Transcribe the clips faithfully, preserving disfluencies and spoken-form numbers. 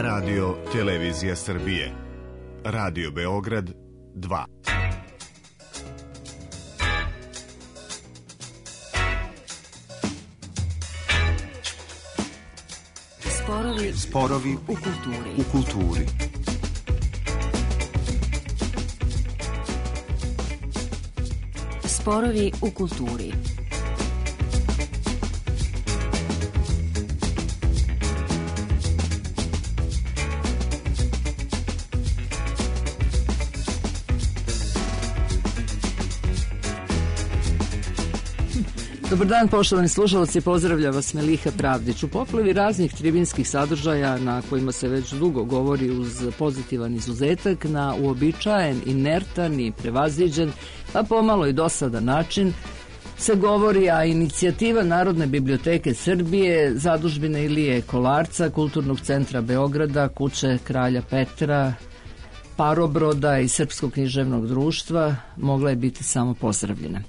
Radio Televizija Srbije. Radio Beograd dva. Sporovi, Sporovi u kulturi. u kulturi. Sporovi u kulturi. Dobar dan, poštovani slušalci, pozdravlja vas Meliha Pravdić. U poplavi raznih tribinskih sadržaja na kojima se već dugo govori uz pozitivan izuzetak, na uobičajen, inertan i prevaziđen, a pomalo i dosadan način se govori, a inicijativa Narodne biblioteke Srbije, Zadužbine Ilije Kolarca, Kulturnog centra Beograda, Kuće Kralja Petra, Parobroda i Srpskog književnog društva mogla je biti samo pozdravljena.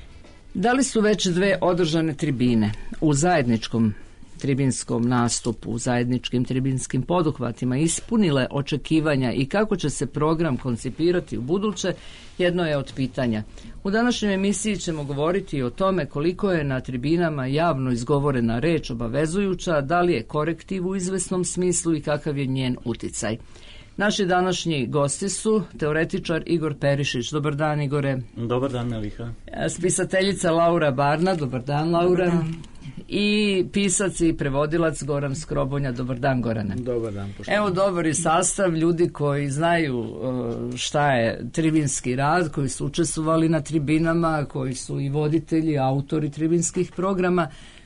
Da li su već dve održane tribine u zajedničkom tribinskom nastupu, u zajedničkim tribinskim poduhvatima ispunile očekivanja i kako će se program koncipirati u buduće, jedno je od pitanja. U današnjoj emisiji ćemo govoriti o tome koliko je na tribinama javno izgovorena reč obavezujuća, da li je korektiv u izvesnom smislu i kakav je njen uticaj. Naši današnji gosti su teoretičar Igor Perišić. Dobar dan, Igore. Dobar dan, Meliha. Spisateljica Laura Barna. Dobar dan, Laura. Dobar dan. I pisac i prevodilac Goran Skrobonja. Dobar dan, Gorane. Dobar dan. Poštovani. Evo dobar je sastav ljudi koji znaju šta je tribinski rad, koji su učestvovali na tribinama, koji su i voditelji, autori tribinskih programa.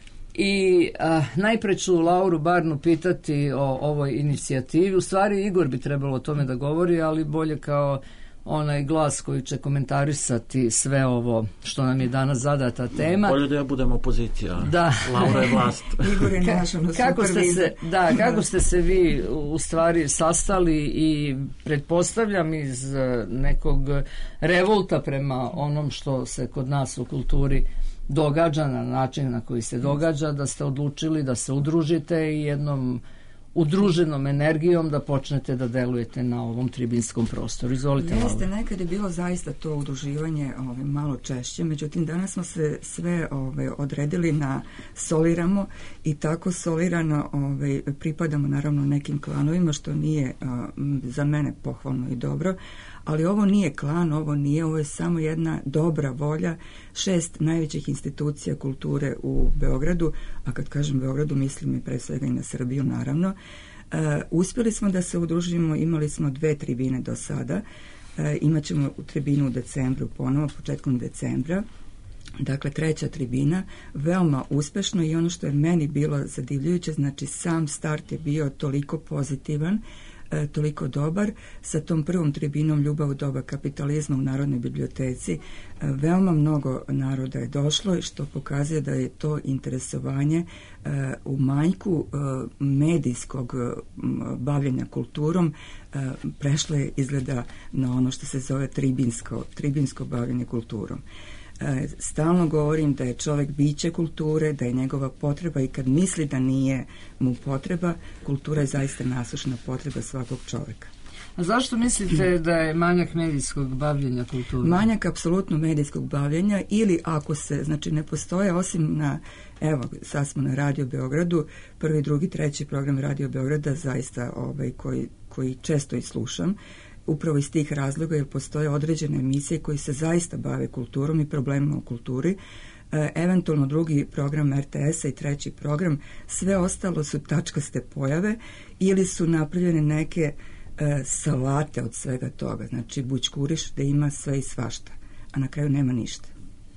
I a, najpre ću Lauru Barnu pitati o ovoj inicijativi. U stvari Igor bi trebalo o tome da govori, ali bolje kao onaj glas koji će komentarisati sve ovo što nam je danas zadata tema. Bolje da ja budem opozicija. Da. Laura je vlast. Igor je naš, ono, kako ste se, da, kako ste se vi u stvari sastali i pretpostavljam iz nekog revolta prema onom što se kod nas u kulturi događa na način na koji se događa, da ste odlučili da se udružite i jednom udruženom energijom da počnete da delujete na ovom tribinskom prostoru. Izvolite. Jeste, nekad je bilo zaista to udruživanje ove, malo češće, međutim danas smo se sve ove, odredili na soliramo i tako solirano ove, pripadamo naravno nekim klanovima, što nije a, za mene pohvalno i dobro, ali ovo nije klan, ovo nije, ovo je samo jedna dobra volja šest najvećih institucija kulture u Beogradu, a kad kažem Beogradu mislim i pre svega i na Srbiju naravno. Uh, uspjeli smo da se udružimo, imali smo dve tribine do sada, uh, imat ćemo tribinu u decembru ponovo, početkom decembra. Dakle, treća tribina, veoma uspešno i ono što je meni bilo zadivljujuće, znači sam start je bio toliko pozitivan, e, toliko dobar. Sa tom prvom tribinom Ljubav u doba kapitalizma u Narodnoj biblioteci e, veoma mnogo naroda je došlo, što pokazuje da je to interesovanje e, u manjku e, medijskog e, bavljenja kulturom e, prešlo je izgleda na ono što se zove tribinsko, tribinsko bavljenje kulturom. E, stalno govorim da je čovjek biće kulture, da je njegova potreba i kad misli da nije mu potreba, kultura je zaista nasušna potreba svakog čovjeka. A zašto mislite da je manjak medijskog bavljenja kulturom? Manjak apsolutno medijskog bavljenja ili ako se, znači ne postoje osim na, evo sad smo na Radio Beogradu, prvi, drugi, treći program Radio Beograda zaista ovaj, koji, koji često i slušam, upravo iz tih razloga jer postoje određene emisije koji se zaista bave kulturom i problemima u kulturi. E, eventualno drugi program er te esa i treći program, sve ostalo su tačkaste pojave ili su napravljene neke e, salate od svega toga. Znači bućkuriš da ima sve i svašta, a na kraju nema ništa.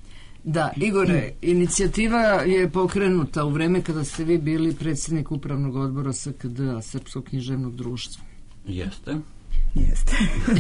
Da, Igore, inicijativa je pokrenuta u vreme kada ste vi bili predsjednik upravnog odbora es ke de a, Srpskog književnog društva. Jeste. Jeste.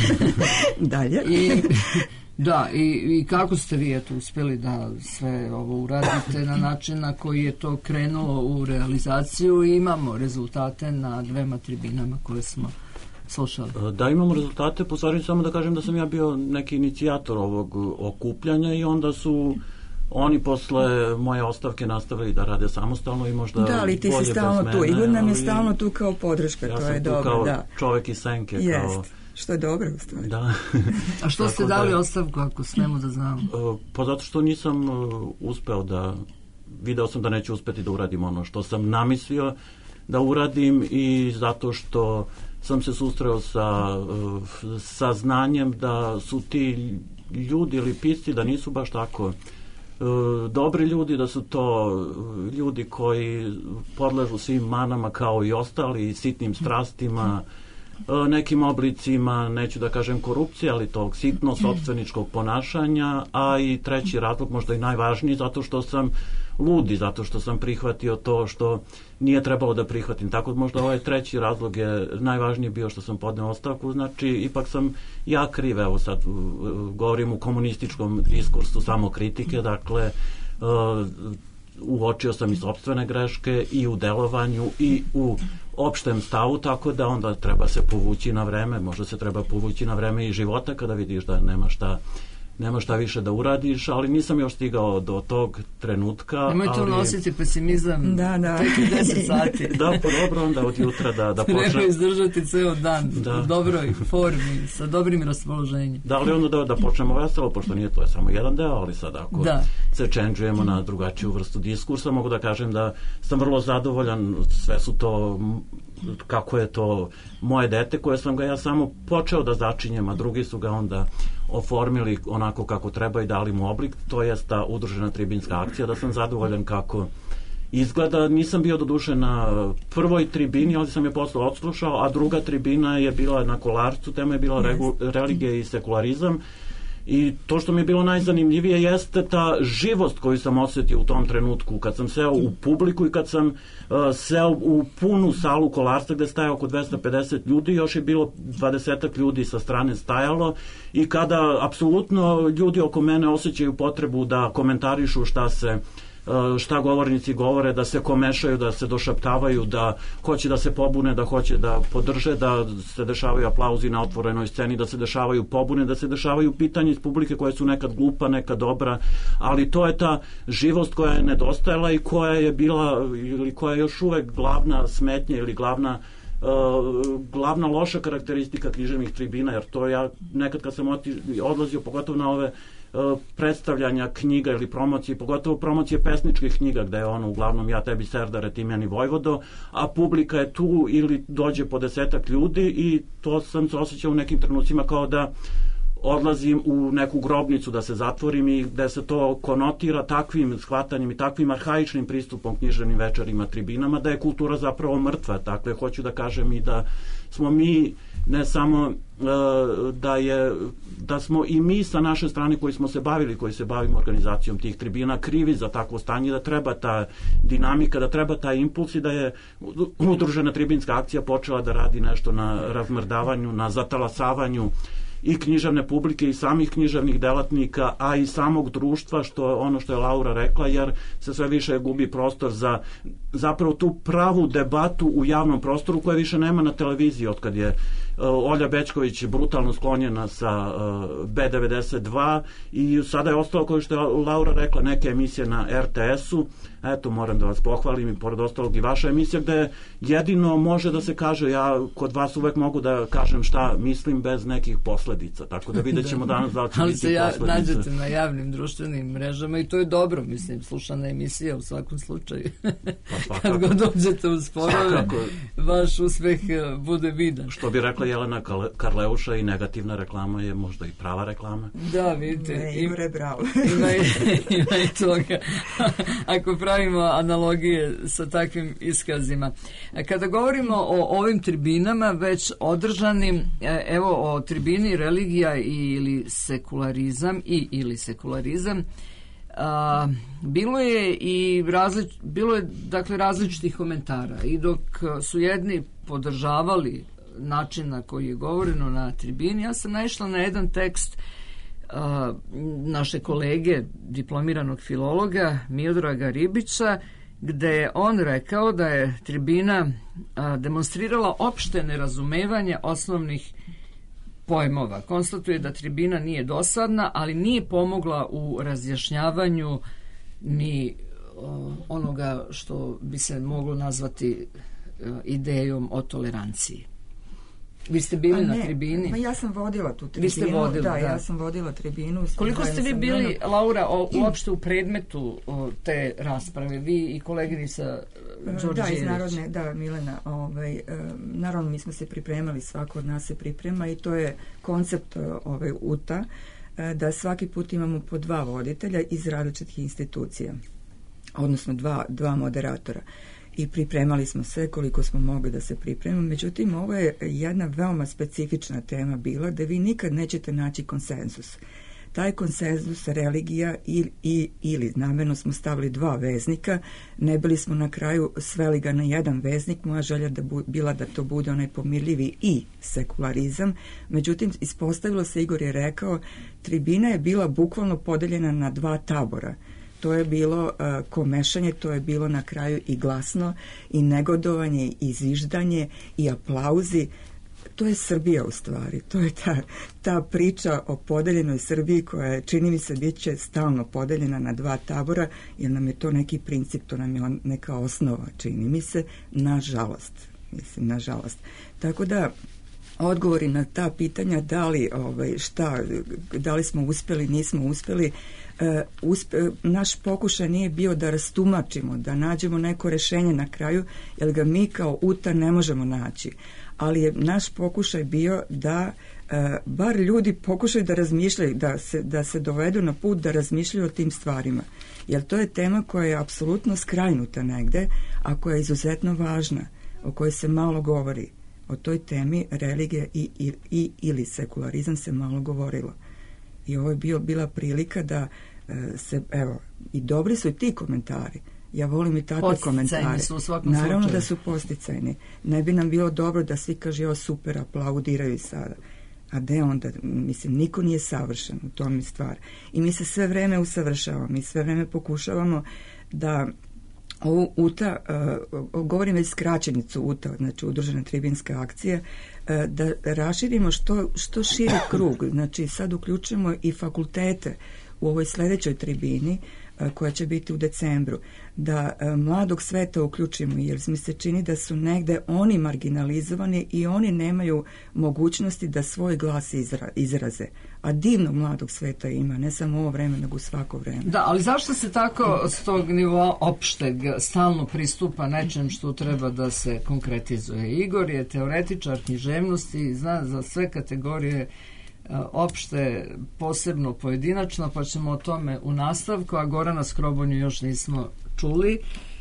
Dalje. I, da, i, i kako ste vi eto uspjeli da sve ovo uradite na način na koji je to krenulo u realizaciju i imamo rezultate na dvema tribinama koje smo slušali? Da, imamo rezultate, po stvari samo da kažem da sam ja bio neki inicijator ovog okupljanja i onda su oni posle moje ostavke nastavili da rade samostalno i možda da, ali ti si stalno tu. Igor nam je stalno tu kao podrška, ja to je dobro. Kao da. čovek iz senke. Jest, kao... što je dobro u stvari. Da. A što ste dali da, ostavku, ako smemo da znamo? Pa zato što nisam uspeo da, video sam da neću uspeti da uradim ono što sam namislio da uradim i zato što sam se susreo sa, sa znanjem da su ti ljudi ili pisci da nisu baš tako dobri ljudi, da su to ljudi koji podležu svim manama kao i ostali, sitnim strastima, nekim oblicima, neću da kažem korupcije, ali tog sitno sopstveničkog ponašanja, a i treći razlog, možda i najvažniji, zato što sam ludi, zato što sam prihvatio to što nije trebalo da prihvatim. Tako možda ovaj treći razlog je najvažniji bio što sam podneo ostavku, znači ipak sam ja kriv, evo sad govorim u komunističkom diskursu samokritike, dakle uočio sam i sopstvene greške i u delovanju i u opštem stavu, tako da onda treba se povući na vreme, možda se treba povući na vreme i života kada vidiš da nema šta nema šta više da uradiš, ali nisam još stigao do tog trenutka. Nemojte ali... unositi pesimizam, da, da. tek i deset sati. Da, pa dobro, onda od jutra da, da počnem. Treba izdržati ceo dan da. u dobroj formi, sa dobrim raspoloženjem. Da, ali onda da, da počnemo veselo, pošto nije to je samo jedan deo, ali sad ako da. se čenđujemo na drugačiju vrstu diskursa, mogu da kažem da sam vrlo zadovoljan, sve su to, kako je to moje dete, koje sam ga ja samo počeo da začinjem, a drugi su ga onda oformili onako kako treba i dali mu oblik, to je ta udružena tribinska akcija, da sam zadovoljan kako izgleda. Nisam bio doduše na prvoj tribini, ali sam je posle odslušao, a druga tribina je bila na Kolarcu, tema je bila regu, religija i sekularizam. I to što mi je bilo najzanimljivije jeste ta živost koju sam osjetio u tom trenutku, kad sam seo u publiku i kad sam uh, seo u punu salu Kolarca gde staje oko dvesta pedeset ljudi, još je bilo dvadesetak ljudi sa strane stajalo i kada apsolutno ljudi oko mene osjećaju potrebu da komentarišu šta se šta govornici govore, da se komešaju, da se došaptavaju, da hoće da se pobune, da hoće da podrže, da se dešavaju aplauzi na otvorenoj sceni, da se dešavaju pobune, da se dešavaju pitanja iz publike koje su nekad glupa, nekad dobra, ali to je ta živost koja je nedostajala i koja je bila, ili koja je još uvek glavna smetnja ili glavna Uh, glavna loša karakteristika književnih tribina, jer to ja nekad kad sam oti, odlazio pogotovo na ove uh, predstavljanja knjiga ili promocije, pogotovo promocije pesničkih knjiga gde je ono uglavnom ja tebi serdare ti meni vojvodo, a publika je tu ili dođe po desetak ljudi i to sam se osjećao u nekim trenucima kao da odlazim u neku grobnicu da se zatvorim i gde se to konotira takvim shvatanjem i takvim arhaičnim pristupom književnim večerima, tribinama, da je kultura zapravo mrtva. Dakle, hoću da kažem i da smo mi ne samo da je da smo i mi sa naše strane koji smo se bavili, koji se bavimo organizacijom tih tribina, krivi za takvo stanje, da treba ta dinamika, da treba taj impuls i da je udružena tribinska akcija počela da radi nešto na razmrdavanju, na zatalasavanju i književne publike i samih književnih delatnika, a i samog društva, što je ono što je Laura rekla, jer se sve više gubi prostor za zapravo tu pravu debatu u javnom prostoru koje više nema na televiziji otkad je uh, Olja Bećković brutalno sklonjena sa uh, B devedeset dva i sada je ostalo, kao što je Laura rekla, neke emisije na er te esu. Eto, moram da vas pohvalim i pored ostalog i vaša emisija gde jedino može da se kaže, ja kod vas uvek mogu da kažem šta mislim bez nekih posledica, tako da vidjet ćemo danas da li će ali biti se ja, posledice. nađete na javnim društvenim mrežama i to je dobro, mislim, slušana emisija u svakom slučaju. Pa, kad god dođete u sporove, vaš uspeh bude vidan. Što bi rekla Jelena Karleuša, i negativna reklama je možda i prava reklama. Da, vidite. Ne, Imre, bravo. Ima, ima i toga. Ako pravimo analogije sa takvim iskazima. Kada govorimo o ovim tribinama već održanim, evo o tribini religija ili sekularizam i ili sekularizam, a, bilo je i različ, bilo je dakle različitih komentara i dok su jedni podržavali način na koji je govoreno na tribini, ja sam naišla na jedan tekst a, naše kolege, diplomiranog filologa Miodraga Ribića, gde je on rekao da je tribina a, demonstrirala opšte nerazumevanje osnovnih pojmova. Konstatuje da tribina nije dosadna, ali nije pomogla u razjašnjavanju mi onoga što bi se moglo nazvati idejom o toleranciji. Vi ste bili ne, na tribini? Ma ja sam vodila tu tribinu. Vi ste vodili, da, da. ja sam vodila tribinu. Koliko ste vi bili, ono... Laura, o, uopšte u predmetu o, te rasprave? Vi i koleginica Đorđević? Da, iz Narodne, da, Milena. Ovaj, e, naravno, mi smo se pripremali, svako od nas se priprema i to je koncept ovaj, U T A, e, da svaki put imamo po dva voditelja iz različitih institucija, odnosno dva, dva moderatora. I pripremali smo sve koliko smo mogli da se pripremimo. Međutim, ovo je jedna veoma specifična tema bila da vi nikad nećete naći konsenzus. Taj konsenzus, religija i, i, ili namjerno smo stavili dva veznika, ne bili smo na kraju sveli ga na jedan veznik. Moja želja da bu, bila da to bude onaj pomirljivi i sekularizam. Međutim, ispostavilo se, Igor je rekao, tribina je bila bukvalno podeljena na dva tabora. To je bilo uh, komešanje, to je bilo na kraju i glasno, i negodovanje, i zviždanje, i aplauzi. To je Srbija u stvari. To je ta, ta priča o podeljenoj Srbiji koja je, čini mi se, bit će stalno podeljena na dva tabora, jer nam je to neki princip, to nam je neka osnova, čini mi se, nažalost. Mislim, nažalost. Tako da, odgovori na ta pitanja, da li, ovaj, šta, da li smo uspeli, nismo uspeli, Uh, uspe, naš pokušaj nije bio da rastumačimo, da nađemo neko rešenje na kraju, jer ga mi kao U T A ne možemo naći. Ali je naš pokušaj bio da uh, bar ljudi pokušaju da razmišljaju, da se, da se dovedu na put da razmišljaju o tim stvarima. Jer to je tema koja je apsolutno skrajnuta negde, a koja je izuzetno važna, o kojoj se malo govori. O toj temi religije i, i, i ili sekularizam se malo govorilo. I ovo je bio, bila prilika da e, se, evo, i dobri su i ti komentari. Ja volim i takve komentare. Su u svakom Naravno slučaju. Da su posticajni. Ne bi nam bilo dobro da svi kaže, jo, super, aplaudiraju sada. A de onda, mislim, niko nije savršen, u tom je stvar. I mi se sve vreme usavršavamo, mi sve vreme pokušavamo da ovu U T A, uh, govorim već skraćenicu U T A, znači Udružena tribinska akcija, uh, da raširimo što, što širi krug, znači sad uključujemo i fakultete u ovoj sledećoj tribini uh, koja će biti u decembru, da uh, mladog sveta uključimo, jer mi se čini da su negde oni marginalizovani i oni nemaju mogućnosti da svoj glas izra, izraze. A divno mladog sveta ima, ne samo ovo vreme, nego svako vreme. Da, ali zašto se tako s tog nivoa opšteg stalno pristupa nečem što treba da se konkretizuje? Igor je teoretičar književnosti, zna za sve kategorije opšte, posebno pojedinačno, pa ćemo o tome u nastavku, a Gorana Skrobonju još nismo čuli.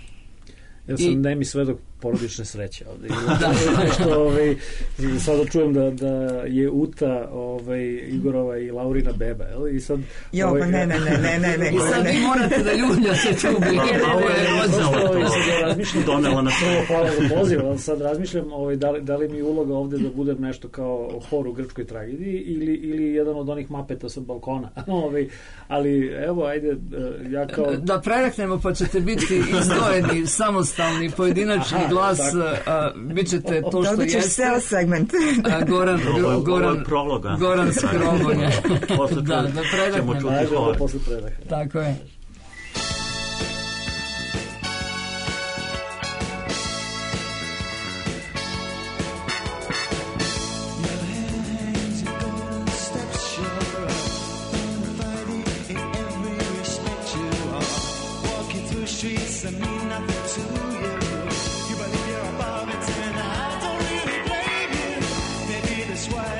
Ja sam I... nemi svedok porodične sreće ovde. Da. Nešto, ovaj, sada čujem da, da je U T A ovaj, Igorova i Laurina beba. Jel? I sad, jo, ovaj, ne, ne, ne, ne, ne, ne. I sad vi morate da ljuljate tu bebe. Ovo je rođeno. Razmišljam, donela na prvo, hvala za poziv, ali sad razmišljam ovaj, da, li, da li mi uloga ovde da budem nešto kao hor u grčkoj tragediji ili, ili jedan od onih mapeta sa balkona. ovaj, ali evo, ajde, ja kao... Da prereknemo, pa ćete biti izdvojeni, samostalni, pojedinačni Aha, glas, a, bit ćete to što jeste. Ceo segment. A, Goran, Goran, Goran, Goran Skrobonja. Da, da prereknemo. Ajde, posle prereknemo. Tako je.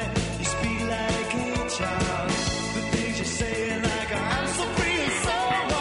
Child, the things you're saying, like I'm so free and so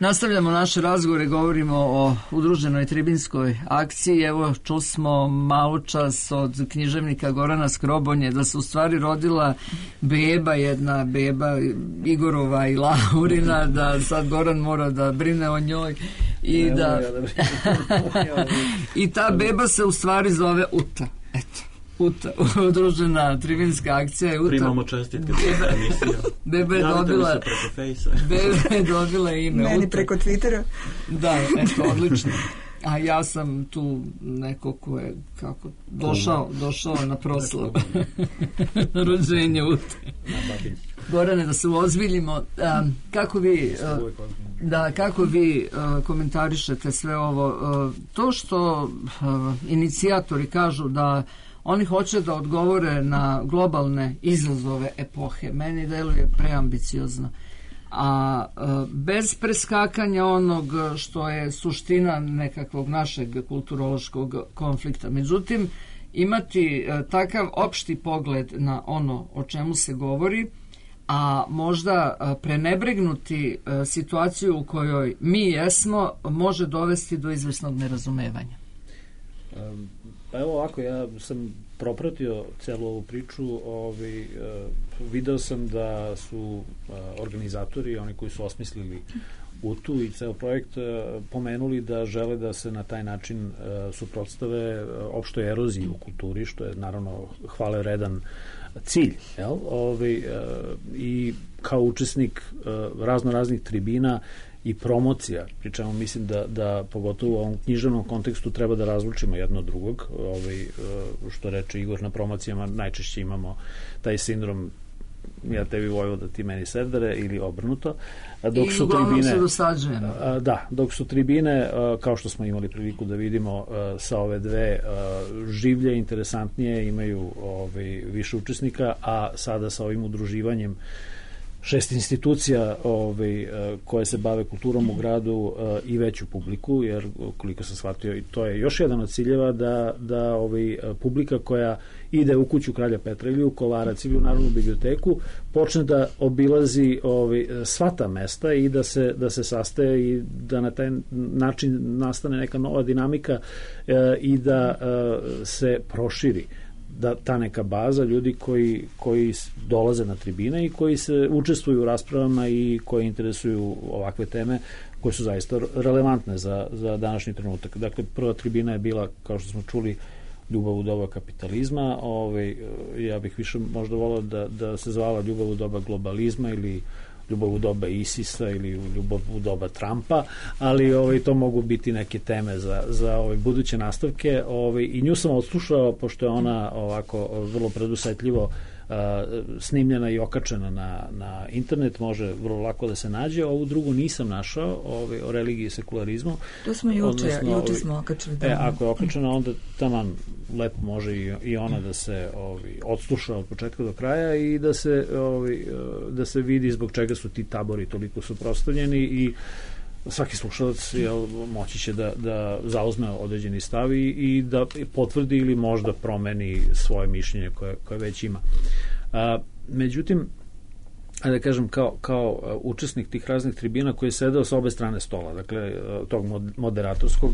Nastavljamo naše razgovore, govorimo o udruženoj tribinskoj akciji. Evo, čusmo malo čas od književnika Gorana Skrobonje da se u stvari rodila beba, jedna beba Igorova i Laurina, da sad Goran mora da brine o njoj i da... I ta beba se u stvari zove Uta. Eto. Uta, udružena tribinska akcija je Uta. Primamo čestitke za emisiju. Beba je dobila Beba je dobila ime Meni Uta. Preko Twittera. Da, eto, odlično. A ja sam tu neko ko je kako došao, došao na proslavu na rođenje Ute. Gorane, da se ozbiljimo, um, kako vi uh, da, kako vi uh, komentarišete sve ovo, uh, to što uh, inicijatori kažu da oni hoće da odgovore na globalne izazove epohe. Meni deluje preambiciozno. A e, bez preskakanja onog što je suština nekakvog našeg kulturološkog konflikta. Međutim, imati e, takav opšti pogled na ono o čemu se govori, a možda e, prenebregnuti e, situaciju u kojoj mi jesmo, može dovesti do izvrsnog nerazumevanja. Um. Pa evo ovako, ja sam propratio celu ovu priču, ovaj, uh, video sam da su uh, organizatori, oni koji su osmislili Utu i ceo projekt, uh, pomenuli da žele da se na taj način uh, suprotstave uh, opštoj eroziji u kulturi, što je naravno hvale vredan cilj, jel? Ovaj, uh, i kao učesnik uh, razno raznih tribina i promocija, pri čemu mislim da, da pogotovo u ovom književnom kontekstu treba da razlučimo jedno od drugog, ovaj, što reče Igor, na promocijama najčešće imamo taj sindrom ja tebi vojvoda, ti meni serdare ili obrnuto. Dok I su uglavnom tribine, se dosađujemo. Da, dok su tribine, kao što smo imali priliku da vidimo sa ove dve, življe, interesantnije, imaju ovaj, više učesnika, a sada sa ovim udruživanjem šest institucija ovaj, koje se bave kulturom u gradu i veću publiku, jer koliko sam shvatio, to je još jedan od ciljeva da, da ovaj, publika koja ide u kuću Kralja Petra ili u Kolarac ili u Narodnu biblioteku počne da obilazi ovaj, sva ta mesta i da se, da se sastaje i da na taj način nastane neka nova dinamika e, i da e, se proširi da ta neka baza ljudi koji, koji dolaze na tribine i koji se učestvuju u raspravama i koji interesuju ovakve teme koje su zaista relevantne za, za današnji trenutak. Dakle, prva tribina je bila, kao što smo čuli, Ljubav u doba kapitalizma. Ovaj, ja bih više možda volao da, da se zvala Ljubav u doba globalizma ili Ljubav u doba Isisa ili Ljubav u doba Trumpa, ali ovaj, to mogu biti neke teme za, za ovaj, buduće nastavke. Ovaj, I nju sam odslušao, pošto je ona ovako vrlo predusetljivo a, snimljena i okačena na, na internet, može vrlo lako da se nađe. Ovu drugu nisam našao, ovaj, o religiji i sekularizmu. To smo juče, Odnosno, juče smo okačili. E, ako je okačena, onda taman lepo može i, i ona da se ovaj, odsluša od početka do kraja i da se, ovaj, da se vidi zbog čega su ti tabori toliko suprotstavljeni i svaki slušalac jel, moći će da, da zauzme određeni stav i, i da potvrdi ili možda promeni svoje mišljenje koje, koje već ima. A, međutim, da kažem, kao, kao učesnik tih raznih tribina koji je sedeo sa obe strane stola, dakle, tog moderatorskog,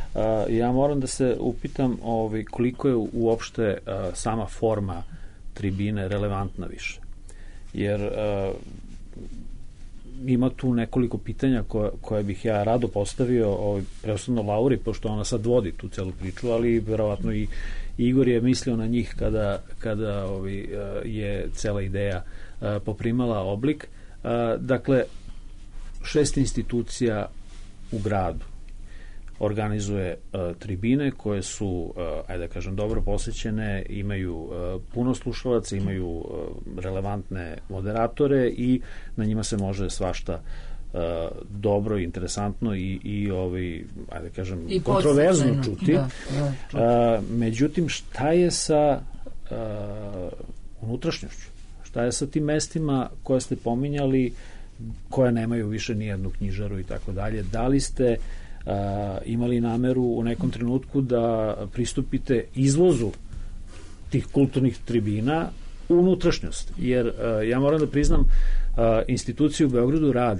ja moram da se upitam ovaj, koliko je uopšte sama forma tribine relevantna više. Jer ima tu nekoliko pitanja koje, koje bih ja rado postavio, ovaj, preosnovno Lauri, pošto ona sad vodi tu celu priču, ali verovatno i Igor je mislio na njih kada, kada ovaj, je cela ideja poprimala oblik. Dakle, šest institucija u gradu organizuje tribine koje su, ajde da kažem, dobro posvećene, imaju puno slušalaca, imaju relevantne moderatore i na njima se može svašta dobro, interesantno i, i ovaj, ajde da kažem, I kontroverzno čuti. Da, da, čuti. Međutim, šta je sa unutrašnjošću? Šta je sa tim mestima koje ste pominjali, koje nemaju više nijednu knjižaru i tako dalje? Da li ste uh, imali nameru u nekom trenutku da pristupite izvozu tih kulturnih tribina u unutrašnjost? Jer uh, ja moram da priznam, uh, institucije u Beogradu rade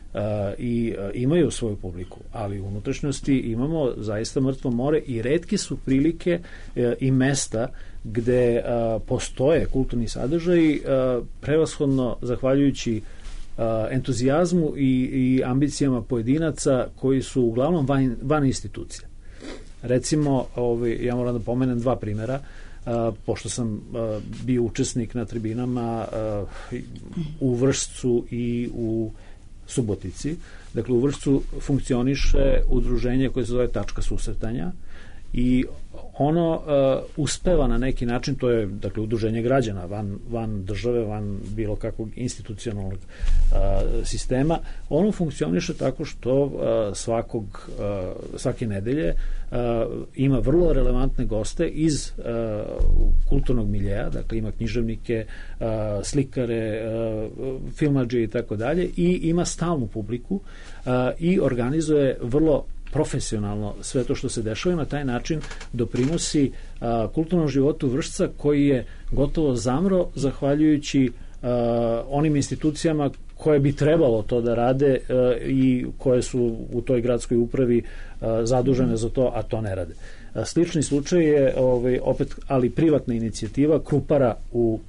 i imaju svoju publiku, ali u unutrašnjosti imamo zaista mrtvo more i retke su prilike i mesta gde postoje kulturni sadržaji prevashodno zahvaljujući entuzijazmu i, i ambicijama pojedinaca koji su uglavnom van, van institucija. Recimo, ovaj, ja moram da pomenem dva primera, Uh, pošto sam uh, bio učesnik na tribinama uh, u Vršcu i u Subotici. Dakle, u Vršcu funkcioniše udruženje koje se zove Tačka susretanja i ono uh, uspeva na neki način, to je dakle udruženje građana van, van države, van bilo kakvog institucionalnog uh, sistema, ono funkcioniše tako što uh, svakog uh, svake nedelje uh, ima vrlo relevantne goste iz uh, kulturnog miljeja, dakle ima književnike, uh, slikare, uh, filmadže i tako dalje i ima stalnu publiku uh, i organizuje vrlo profesionalno sve to što se dešava i na taj način doprinosi a, kulturnom životu Vršca koji je gotovo zamro zahvaljujući a, onim institucijama koje bi trebalo to da rade a, i koje su u toj gradskoj upravi a, zadužene za to, a to ne rade. A, slični slučaj je ovaj, opet, ali privatna inicijativa Krupara u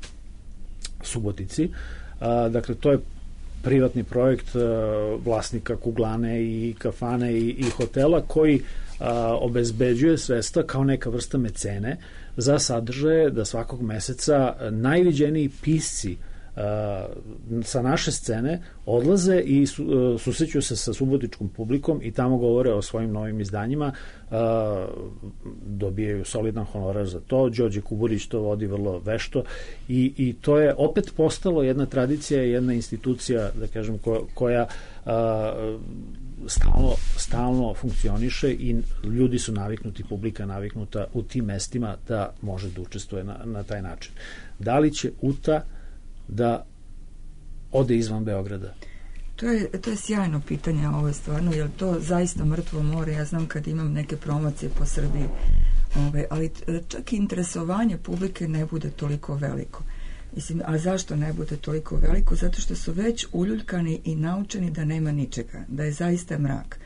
Subotici. A, dakle, to je privatni projekt uh, vlasnika kuglane i kafane i, i hotela koji uh, obezbeđuje sredstva kao neka vrsta mecene za sadržaje da svakog meseca najviđeniji pisci uh, sa naše scene odlaze i su, uh, susreću se sa subotičkom publikom i tamo govore o svojim novim izdanjima, uh, dobijaju solidan honorar za to. Đorđe Kuburić to vodi vrlo vešto i, i to je opet postalo jedna tradicija, jedna institucija, da kažem, koja, koja uh, stalno, stalno funkcioniše i ljudi su naviknuti, publika naviknuta u tim mestima da može da učestvuje na, na taj način. Da li će U T A da ode izvan Beograda? To je, to je sjajno pitanje, ovo je stvarno, jer to zaista mrtvo more, ja znam kad imam neke promocije po Srbiji, ove, ali čak i interesovanje publike ne bude toliko veliko. Mislim, a zašto ne bude toliko veliko? Zato što su već uljuljkani i naučeni da nema ničega, da je zaista mrak.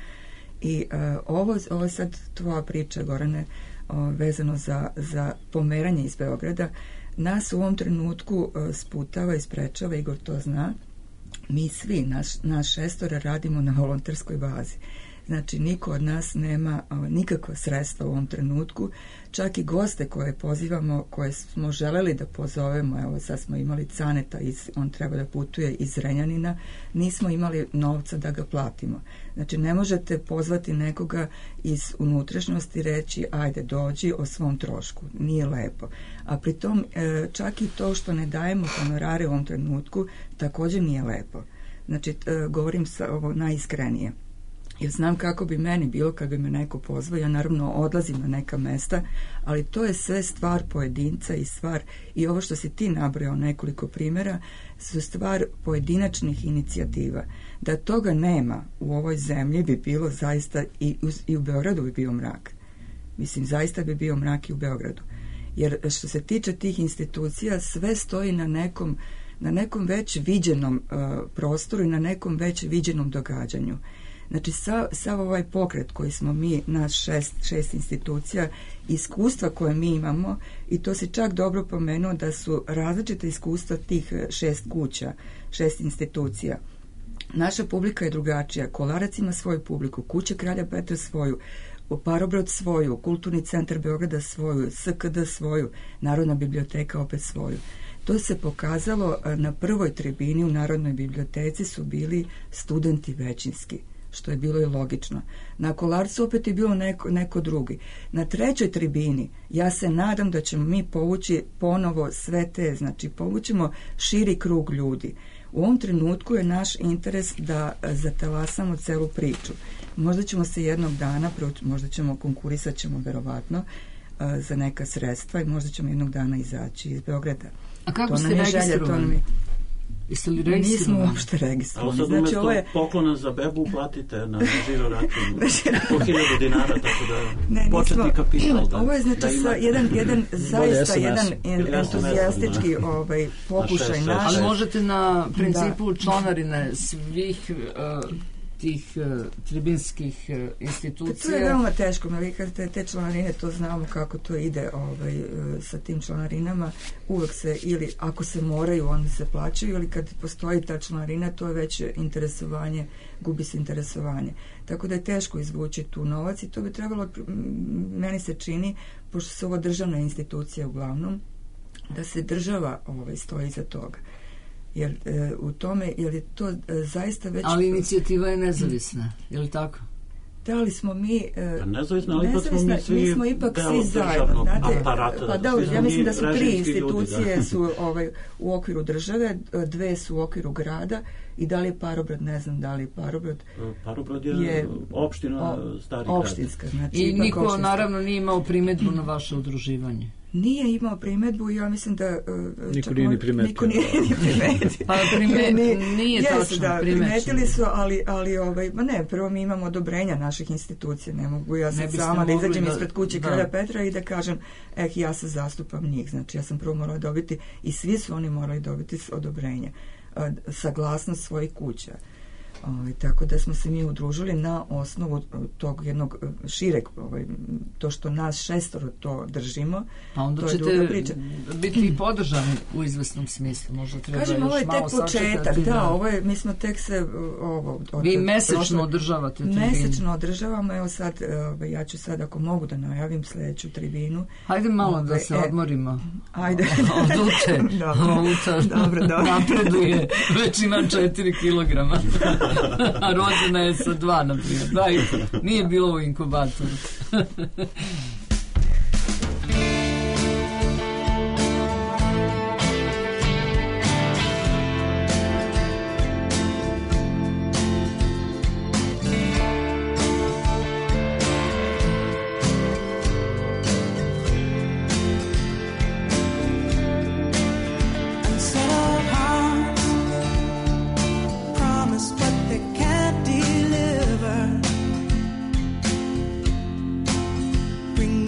I uh, ovo, ovo je sad tvoja priča, Gorane, uh, vezano za, za pomeranje iz Beograda. Nas u ovom trenutku uh, sputava i sprečava, Igor to zna, mi svi, naš, naš šestore radimo na volonterskoj bazi. Znači, niko od nas nema o, nikakva sredstva u ovom trenutku. Čak i goste koje pozivamo, koje smo želeli da pozovemo, evo sad smo imali Caneta, iz, on treba da putuje iz Zrenjanina, nismo imali novca da ga platimo. Znači, ne možete pozvati nekoga iz unutrašnjosti i reći, ajde, dođi o svom trošku. Nije lepo. A pritom, e, čak i to što ne dajemo honorare u ovom trenutku, također nije lepo. Znači, e, govorim sa, ovo najiskrenije. Jer znam kako bi meni bilo kad bi me neko pozvao, ja naravno odlazim na neka mesta, ali to je sve stvar pojedinca i stvar, i ovo što si ti nabrojao nekoliko primjera, su stvar pojedinačnih inicijativa. Da toga nema u ovoj zemlji bi bilo zaista, i, i u Beogradu bi bio mrak. Mislim, zaista bi bio mrak i u Beogradu. Jer što se tiče tih institucija, sve stoji na nekom, na nekom već viđenom uh, prostoru i na nekom već viđenom događanju. Znači, sav, sav ovaj pokret koji smo mi, naš šest, šest institucija, iskustva koje mi imamo, i to si čak dobro pomenuo da su različite iskustva tih šest kuća, šest institucija. Naša publika je drugačija. Kolarac ima svoju publiku, Kuća Kralja Petra svoju, Parobrod svoju, Kulturni centar Beograda svoju, S K D svoju, Narodna biblioteka opet svoju. To se pokazalo na prvoj tribini u Narodnoj biblioteci su bili studenti većinski, što je bilo i logično. Na Kolarcu opet je bilo neko, neko drugi. Na trećoj tribini ja se nadam da ćemo mi povući ponovo sve te, znači povućemo širi krug ljudi. U ovom trenutku je naš interes da zatalasamo celu priču. Možda ćemo se jednog dana, možda ćemo konkurisat ćemo verovatno za neka sredstva i možda ćemo jednog dana izaći iz Beograda. A kako to ste registrovani? Jeste li registrovani? Nismo uopšte registrovani. Ali sad umjesto znači, je... poklona za bebu platite na žiro račun po hiljadu dinara, tako da ne, početni nismo, kapital. Da, ovo je znači da sa jedan, jedan zaista jedan entuzijastički ovaj, pokušaj naš. Ali možete na principu da. članarine svih uh, tih uh, tribinskih uh, institucija. To je veoma teško, vi kažete te članarine, to znamo kako to ide ovaj, uh, sa tim članarinama, uvek se, ili ako se moraju, onda se plaćaju, ili kad postoji ta članarina, to je već interesovanje, gubi se interesovanje. Tako da je teško izvući tu novac i to bi trebalo, meni se čini, pošto se ovo državna institucija uglavnom, da se država ovaj, stoji iza toga. Jer e, u tome, jer je to e, zaista već... Ali inicijativa je nezavisna, je li tako? Da li smo mi... E, ja nezavisna, ali ipak smo mi svi... Mi smo ipak svi zajedno, znate, aparata, pa da, ja mislim da su tri institucije ljudi, su ovaj, u okviru države, dve su u okviru grada i da li je Parobrad, ne znam da li je Parobrad... Parobrad je, je opština, stari grad. Opštinska, znači... I niko opštinska. Naravno nije imao primedbu na vaše udruživanje. Nije imao primedbu i ja mislim da... Uh, niko nije ni primetio. Niko nije ni primetio. Pa primet, nije, nije jesu, točno da, primećeno. Primetili su, ali, ali ovaj, ma ne, prvo mi imamo odobrenja naših institucija, ne mogu ja sad sama da izađem da, ispred kuće da. Kralja Petra i da kažem, eh, ja se zastupam njih. Znači, ja sam prvo morala dobiti, i svi su oni morali dobiti odobrenje, uh, saglasnost svojih kuća. Ovaj, tako da smo se mi udružili na osnovu tog jednog šireg, ovaj, to što nas šestoro to držimo. A onda to ćete biti podržani u izvesnom smislu, možda treba kažem, još ovo je malo tek početak, da, da, ovo je, mi smo tek se ovo, od, vi mesečno prošle, održavate tribinu. Mesečno održavamo, evo sad, ovaj, ja ću sad, ako mogu da najavim sledeću tribinu. Hajde malo ovaj, da se odmorimo. Ajde. Od uče. Dobro, dobro. Napreduje, već ima četiri kilograma. A rođena je sa dva, na primjer. Dva i nije bilo u inkubatoru. Bring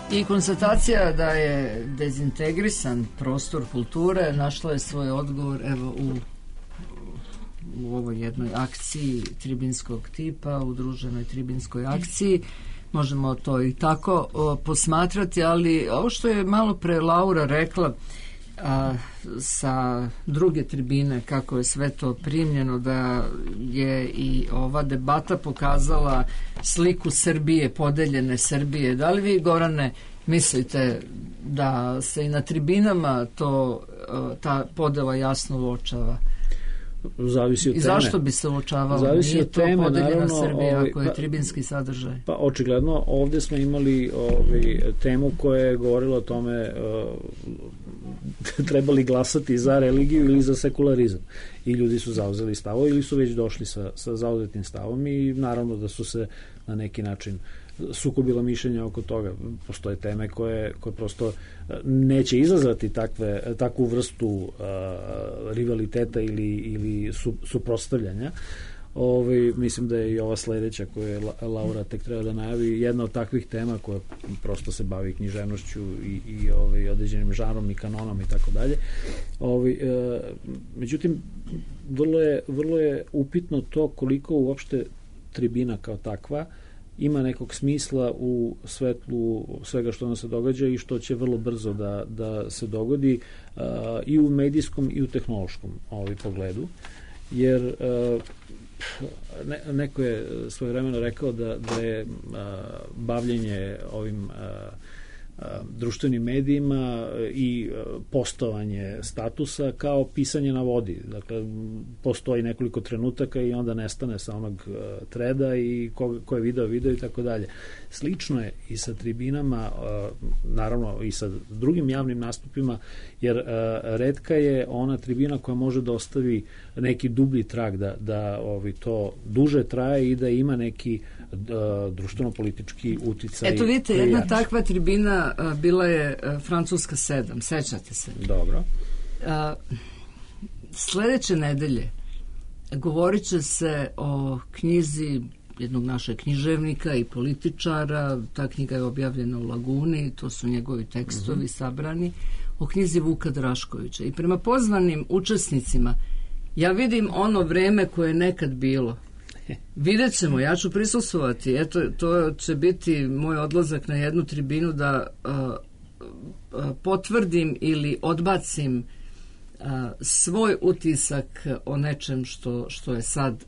I konstatacija da je dezintegrisan prostor kulture našla je svoj odgovor evo u, u ovoj jednoj akciji tribinskog tipa, udruženoj tribinskoj akciji. Možemo to i tako o, posmatrati, ali ovo što je malo pre Laura rekla a, sa druge tribine, kako je sve to primljeno, da je i ova debata pokazala sliku Srbije, podeljene Srbije. Da li vi, Gorane, mislite da se i na tribinama to, ta podela jasno uočava? Zavisi od teme. I zašto bi se uočavalo? Zavisi Nije od to teme, podeljena naravno, Srbija ovaj, ako je pa, tribinski sadržaj. Pa očigledno ovdje smo imali ovaj, temu koja je govorila o tome uh, treba li glasati za religiju ili za sekularizam. I ljudi su zauzeli stavo ili su već došli sa, sa zauzetim stavom i naravno da su se na neki način sukobila mišljenja oko toga. Postoje teme koje, koje prosto neće izazvati takve, takvu vrstu uh, rivaliteta ili, ili su, suprotstavljanja. Ovaj, mislim da je i ova sledeća koju je Laura tek treba da najavi jedna od takvih tema koja prosto se bavi književnošću i, i ovaj, određenim žanrom i kanonom i tako dalje. Ovaj, e, međutim, vrlo je, vrlo je upitno to koliko uopšte tribina kao takva ima nekog smisla u svetlu svega što nam se događa i što će vrlo brzo da, da se dogodi uh, i u medijskom i u tehnološkom ovaj pogledu, jer uh, ne, neko je svojevremeno rekao da, da je uh, bavljenje ovim uh, društvenim medijima i postovanje statusa kao pisanje na vodi. Dakle, postoji nekoliko trenutaka i onda nestane sa onog treda i ko, ko je video, video i tako dalje. Slično je i sa tribinama, naravno i sa drugim javnim nastupima, jer retka je ona tribina koja može da ostavi neki dublji trag, da, da ovi, to duže traje i da ima neki društveno-politički uticaj. Eto vidite, jedna jači. Takva tribina a, bila je a, Francuska sedam, sećate se? Dobro. A, sledeće nedelje govorit će se o knjizi jednog našeg književnika i političara, ta knjiga je objavljena u Laguni, to su njegovi tekstovi mm-hmm. sabrani, o knjizi Vuka Draškovića. I prema pozvanim učesnicima ja vidim ono vreme koje je nekad bilo. Vidjet ćemo, ja ću prisustvovati. Eto, to će biti moj odlazak na jednu tribinu da uh, uh, potvrdim ili odbacim uh, svoj utisak o nečem što, što je sad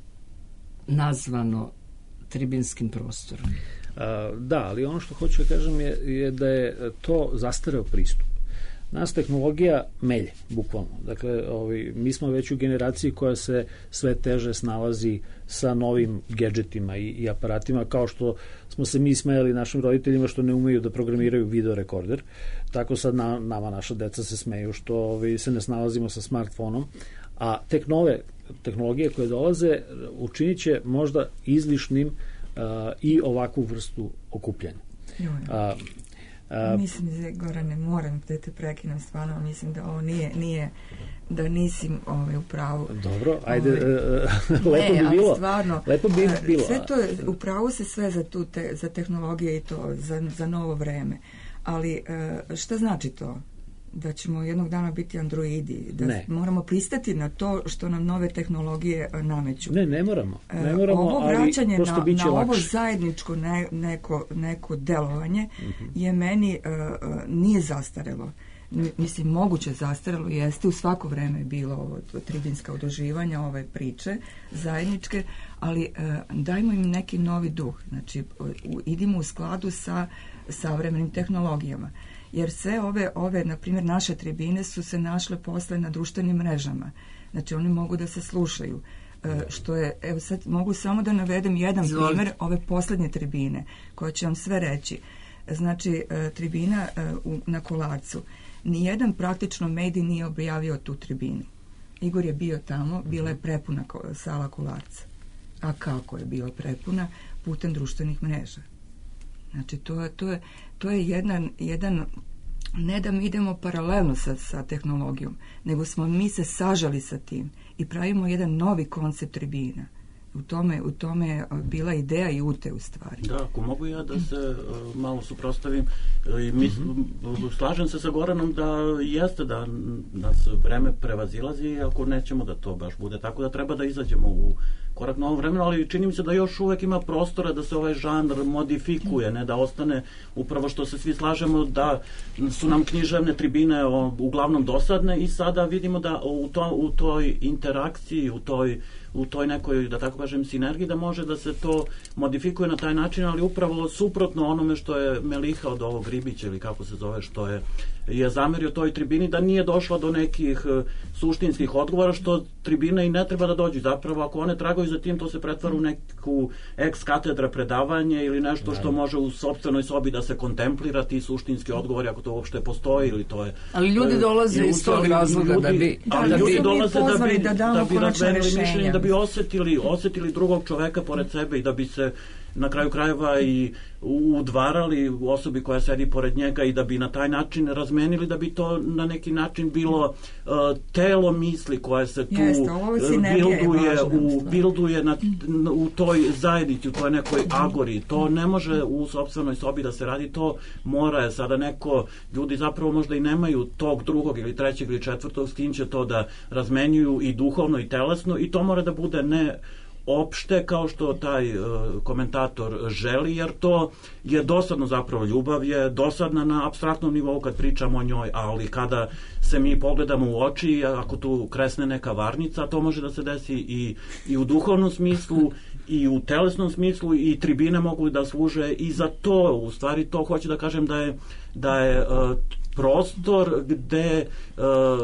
nazvano tribinskim prostorom. Uh, da, ali ono što hoću da kažem je, je da je to zastareo pristup. Nas tehnologija melje, bukvalno. Dakle, ovi, mi smo već u generaciji koja se sve teže snalazi sa novim gadgetima i, i aparatima, kao što smo se mi smejali našim roditeljima što ne umeju da programiraju video rekorder. Tako sad na, nama naša deca se smeju što ovi, se ne snalazimo sa smartfonom. A tek nove tehnologije koje dolaze učinit će možda izlišnim uh, i ovakvu vrstu okupljanja. Uh, Uh, mislim da, Gorane, moram da te prekinem stvarno, mislim da ovo nije, nije da nisi ovaj, u pravu. Dobro, ajde, ovaj, uh, lepo ne, bi bilo. Stvarno, lepo bi bilo. Sve to je, u pravu se sve za, tu te, za tehnologije i to, za, za novo vreme. Ali uh, šta znači to? Da ćemo jednog dana biti androidi, da ne. moramo pristati na to što nam nove tehnologije nameću. Ne, ne moramo. Ne moramo, ovo vraćanje ali na, biće na ovo lakše. zajedničko ne, neko, neko delovanje uh-huh. je meni uh, nije zastarelo. Mislim, moguće zastarelo jeste, u svako vreme je bilo ovo tribinska udruživanja, ove priče zajedničke, ali uh, dajmo im neki novi duh. Znači, u, idimo u skladu sa savremenim tehnologijama. Jer sve ove, ove, na primjer, naše tribine su se našle posle na društvenim mrežama. Znači, oni mogu da se slušaju. E, što je, evo sad mogu samo da navedem jedan Zvolite. primjer ove poslednje tribine, koja će vam sve reći. Znači, e, tribina e, u, na Kolarcu. Nijedan praktično medij nije objavio tu tribinu. Igor je bio tamo, bila je prepuna ko, sala Kolarca. A kako je bila prepuna? Putem društvenih mreža. Znači, to je, to je, to je jedan, jedan, ne da mi idemo paralelno sa, sa tehnologijom, nego smo mi se sažali sa tim i pravimo jedan novi koncept tribina. u tome, u tome je bila ideja i ute u stvari. Da, ako mogu ja da se uh, malo suprotstavim, i mis, mm-hmm. slažem se sa Goranom da jeste da nas vreme prevazilazi, ako nećemo da to baš bude tako, da treba da izađemo u korak na ovom vremenu, ali čini mi se da još uvek ima prostora da se ovaj žanr modifikuje, ne da ostane upravo što se svi slažemo da su nam književne tribine o, uglavnom dosadne i sada vidimo da u, to, u toj interakciji, u toj u toj nekoj, da tako kažem, sinergiji, da može da se to modifikuje na taj način, ali upravo suprotno onome što je Meliha od ovog Ribića ili kako se zove, što je je zamerio toj tribini, da nije došla do nekih uh, suštinskih odgovora, što tribine i ne treba da dođu. Zapravo, ako one tragaju za tim, to se pretvara u neku ex katedra predavanje ili nešto što može u sopstvenoj sobi da se kontemplira ti suštinski odgovori, ako to uopšte postoji ili to je... Ali ljudi dolaze iz tog razloga da bi... Ali da, ljudi da dolaze da bi, da, da bi razmenili mišljenje, da bi osetili, osetili drugog čoveka pored sebe i da bi se na kraju krajeva i udvarali u osobi koja sedi pored njega i da bi na taj način razmenili, da bi to na neki način bilo uh, telo misli koje se tu Jeste, bilduje, u, bilduje na, u toj zajednici, u toj nekoj agori. To ne može u sopstvenoj sobi da se radi, to mora sada neko, ljudi zapravo možda i nemaju tog drugog ili trećeg ili četvrtog, s kim će to da razmenjuju i duhovno i telesno i to mora da bude ne opšte kao što taj uh, komentator želi, jer to je dosadno zapravo, ljubav je dosadna na apstraktnom nivou kad pričamo o njoj, ali kada se mi pogledamo u oči, ako tu kresne neka varnica, to može da se desi i, i u duhovnom smislu i u telesnom smislu i tribine mogu da služe i za to, u stvari to hoću da kažem da je, da je uh, prostor gde uh,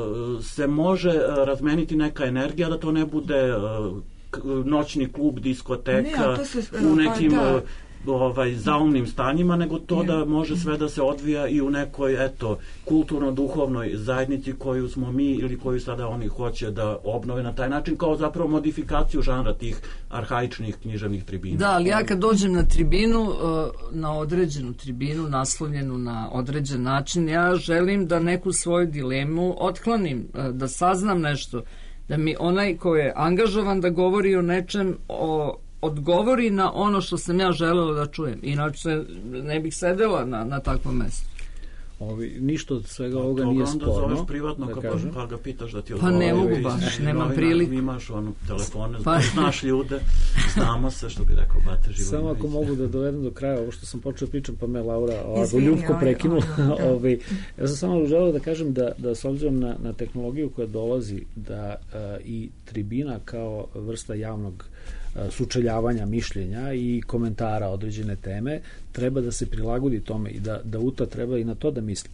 se može uh, razmeniti neka energija, da to ne bude uh, noćni klub, diskoteka, ne, se, u nekim pa, da. ovaj, zaumnim stanjima, nego to ne. Da može sve da se odvija i u nekoj, eto, kulturno-duhovnoj zajednici koju smo mi ili koju sada oni hoće da obnove na taj način, kao zapravo modifikaciju žanra tih arhaičnih književnih tribina. Da, ali ja kad dođem na tribinu, na određenu tribinu, naslovljenu na određen način, ja želim da neku svoju dilemu otklonim, da saznam nešto, da mi onaj ko je angažovan da govori o nečem, o, odgovori na ono što sam ja želela da čujem. Inače ne bih sedela na, na takvom mestu. Ovi, ništa od svega ovoga to nije sporno. Onda zoveš privatno da pa, pa ga pitaš da ti odgovori. Pa ne mogu baš, nemam priliku. Imaš ono telefone, pa. Znaš ljude, znamo se, što bi rekao Bate Živojinović. Samo ako mogu da dovedem do kraja ovo što sam počeo pričam, pa me Laura ovako ljubko prekinula. Ovaj, ja sam samo želeo da kažem da, da s obzirom na, na tehnologiju koja dolazi, da uh, i tribina kao vrsta javnog sučeljavanja mišljenja i komentara određene teme treba da se prilagodi tome i da, da U T A treba i na to da misli.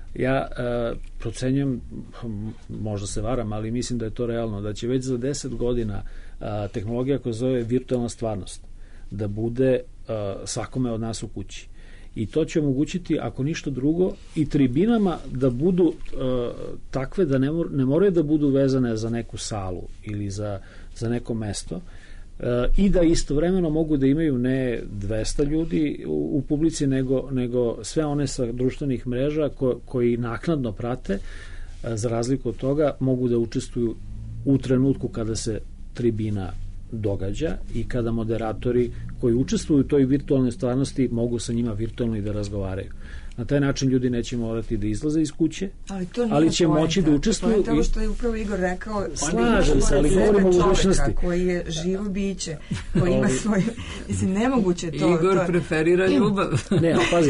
Ja e, procenjujem, možda se varam, ali mislim da je to realno, da će već za deset godina a, tehnologija koja zove virtualna stvarnost da bude a, svakome od nas u kući. I to će omogućiti, ako ništa drugo, i tribinama da budu uh, takve da ne, mor, ne moraju da budu vezane za neku salu ili za, za neko mesto uh, i da istovremeno mogu da imaju ne dvesta ljudi u, u publici, nego, nego sve one sa društvenih mreža ko, koji naknadno prate, uh, za razliku od toga, mogu da učestvuju u trenutku kada se tribina događa i kada moderatori koji učestvuju u toj virtualnoj stvarnosti mogu sa njima virtualno i da razgovaraju. Na taj način ljudi neće morati da izlaze iz kuće, ali, to ali će poenta. Moći da učestvuju. To je što je upravo Igor rekao, slažem se, ali govorimo o budućnosti. Koji je živo biće, koji ima svoje, mislim, nemoguće to. Igor to... preferira ljubav. Ne, pazi.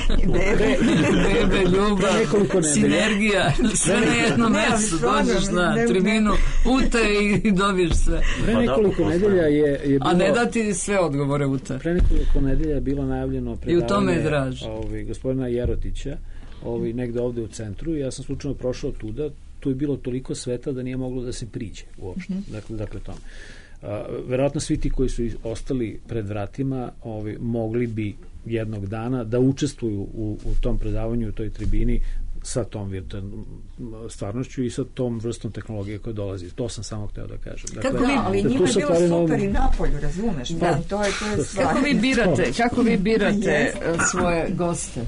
Bebe, bebe, ljubav, sinergija, sve na jednom mestu, dođeš na tribinu, ute i dobiješ sve. Pre nekoliko nedelja je, je bilo... A ne dati sve odgovore ute. Pre nekoliko nedelja je bilo najavljeno predavanje... I u tome je draž. Ovi, gospodina Jerotića, ovaj, negde ovde u centru, i ja sam slučajno prošao tuda, tu je bilo toliko sveta da nije moglo da se priđe uopšte, mm-hmm. dakle, dakle tome. A, verovatno svi ti koji su ostali pred vratima ovaj, mogli bi jednog dana da učestvuju u, u tom predavanju, u toj tribini sa tom virtualnom stvarnošću i sa tom vrstom tehnologije koja dolazi. To sam samo hteo da kažem. Dakle, kako vi, ali da njima je bilo super i napolju, razumeš? Da. Da, to je, to je stvar. Kako vi birate, kako vi birate svoje goste?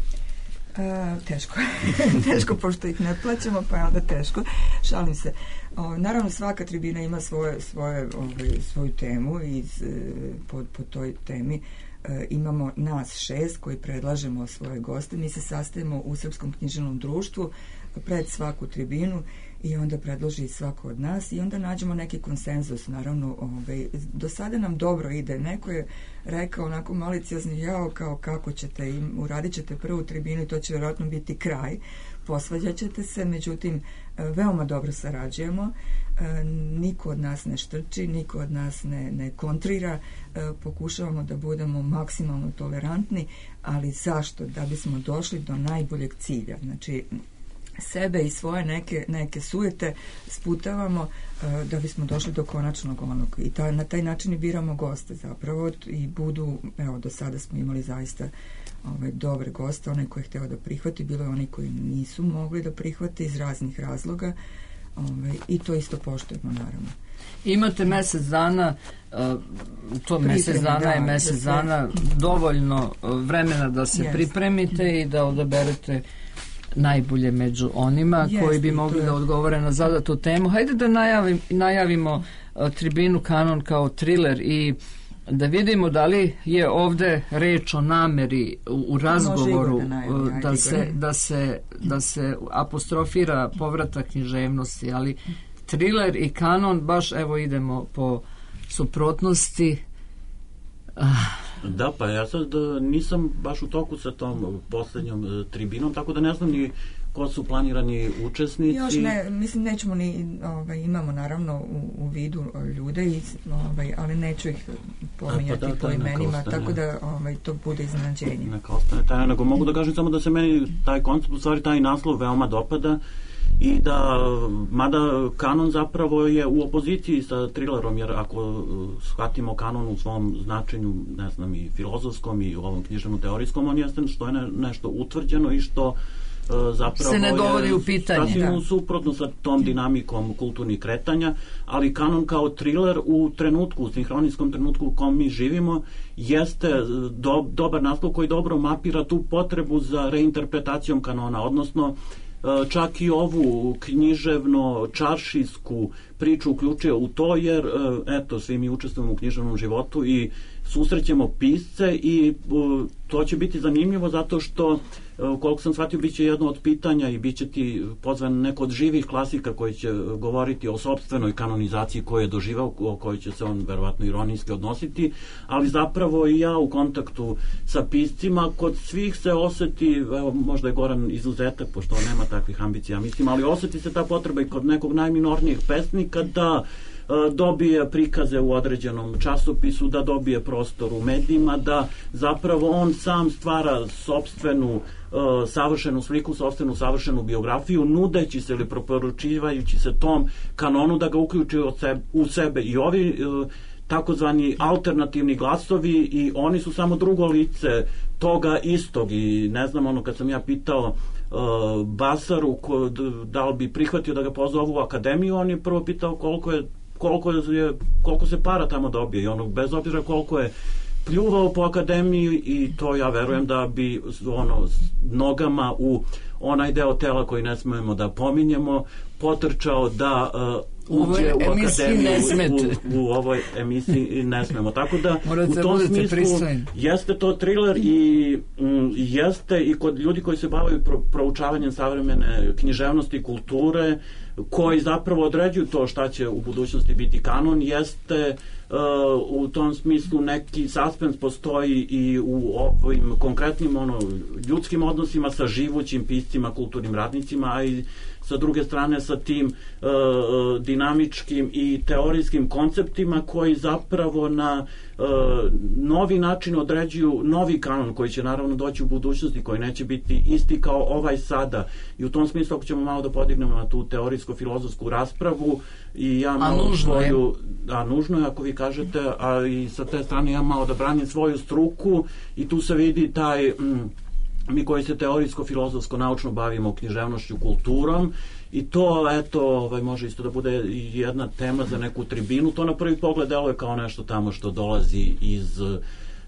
Uh, teško. teško, pošto ih ne plaćamo, pa je onda teško. Šalim se. O, naravno svaka tribina ima svoje, svoje, ovaj, svoju temu i po, po toj temi e, imamo nas šest koji predlažemo svoje goste. Mi se sastajemo u Srpskom književnom društvu pred svaku tribinu i onda predloži svako od nas i onda nađemo neki konsenzus. Naravno, ovaj, do sada nam dobro ide. Neko je rekao onako maliciozno, jao, kao kako ćete im, uradit ćete prvu tribinu i to će vjerojatno biti kraj. Posvađat ćete se, međutim, veoma dobro sarađujemo. Niko od nas ne štrči, niko od nas ne, ne kontrira. Pokušavamo da budemo maksimalno tolerantni, ali zašto? Da bismo došli do najboljeg cilja. Znači, sebe i svoje neke, neke sujete sputavamo uh, da bismo došli do konačnog onog i ta, na taj način i biramo goste zapravo i budu, evo do sada smo imali zaista ovaj, dobre goste, onaj koji je hteo da prihvati, bilo je oni koji nisu mogli da prihvate iz raznih razloga ovaj, i to isto poštujemo naravno. Imate mesec dana, uh, to pripremi, mesec dana da, je mesec da dana dovoljno vremena da se yes. pripremite i da odaberete najbolje među onima yes, koji bi mogli da odgovore na zadatu temu. Hajde da najavim, najavimo uh, tribinu Kanon kao thriller i da vidimo da li je ovde reč o nameri u, u razgovoru da, najavi, da, da, se, da, se, da se apostrofira povratak književnosti, ali thriller i kanon baš evo idemo po suprotnosti. Da, pa ja sad nisam baš u toku sa tom poslednjom tribinom, tako da ne znam ni ko su planirani učesnici. Još ne, mislim nećemo ni, ovaj, imamo naravno u, u vidu ljude, i, ovaj, ali neću ih pominjati pa da, po imenima, tako da ovaj, to bude iznenađenje. Neka ostane tajna, nego mogu da kažem samo da se meni taj koncept, u stvari taj naslov veoma dopada i da, mada kanon zapravo je u opoziciji sa thrillerom, jer ako shvatimo kanon u svom značenju, ne znam, i filozofskom i u ovom književno-teorijskom, on jeste što je ne, nešto utvrđeno i što zapravo se ne dovodi u pitanje. Sasvim suprotno sa tom dinamikom kulturnih kretanja, ali kanon kao thriller u trenutku, u sinhronijskom trenutku u kom mi živimo, jeste do, dobar naslov koji dobro mapira tu potrebu za reinterpretacijom kanona, odnosno čak i ovu književno-čaršijsku priču uključuje u to, jer eto, svi mi učestvujemo u književnom životu i susrećemo pisce i to će biti zanimljivo zato što, koliko sam shvatio, bit će jedno od pitanja i bit će ti pozvan neko od živih klasika koji će govoriti o sopstvenoj kanonizaciji koju je doživao, o kojoj će se on verovatno ironijski odnositi, ali zapravo i ja u kontaktu sa piscima, kod svih se oseti, evo, možda je Goran izuzetak, pošto on nema takvih ambicija, mislim, ali oseti se ta potreba i kod nekog najminornijeg pesnika da dobije prikaze u određenom časopisu, da dobije prostor u medijima, da zapravo on sam stvara sopstvenu uh, savršenu sliku, sopstvenu savršenu biografiju, nudeći se ili proporučivajući se tom kanonu da ga uključi od sebe, u sebe. I ovi uh, takozvani alternativni glasovi, i oni su samo drugo lice toga istog. I ne znam, ono, kad sam ja pitao uh, Basaru ko, da li bi prihvatio da ga pozovu u akademiju, on je prvo pitao koliko je koliko je koliko se para tamo dobije, i ono, bez obzira koliko je pljuvao po akademiji, i to ja verujem da bi ono nogama u onaj deo tela koji ne smemo da pominjemo potrčao da uh, uđe u akademiju u, u, u ovoj emisiji ne smemo, tako da morate u tom smislu pristojni. Jeste to thriller i mm, jeste i kod ljudi koji se bavaju pro, proučavanjem savremene književnosti i kulture, koji zapravo određuju to šta će u budućnosti biti kanon, jeste uh, u tom smislu neki suspens postoji i u ovim konkretnim ono, ljudskim odnosima sa živućim piscima, kulturnim radnicima, a i sa druge strane sa tim uh, dinamičkim i teorijskim konceptima koji zapravo na uh, novi način određuju novi kanon koji će naravno doći u budućnosti, koji neće biti isti kao ovaj sada. I u tom smislu, ako ćemo malo da podignemo na tu teorijsko-filozofsku raspravu, i ja malo a nužno svoju, je. A nužno je, ako vi kažete, a i sa te strane ja malo da branim svoju struku, i tu se vidi taj mm, mi koji se teorijsko-filozofsko naučno bavimo književnošću, kulturom, i to, eto, ovaj, može isto da bude jedna tema za neku tribinu. To na prvi pogled deluje kao nešto tamo što dolazi iz uh,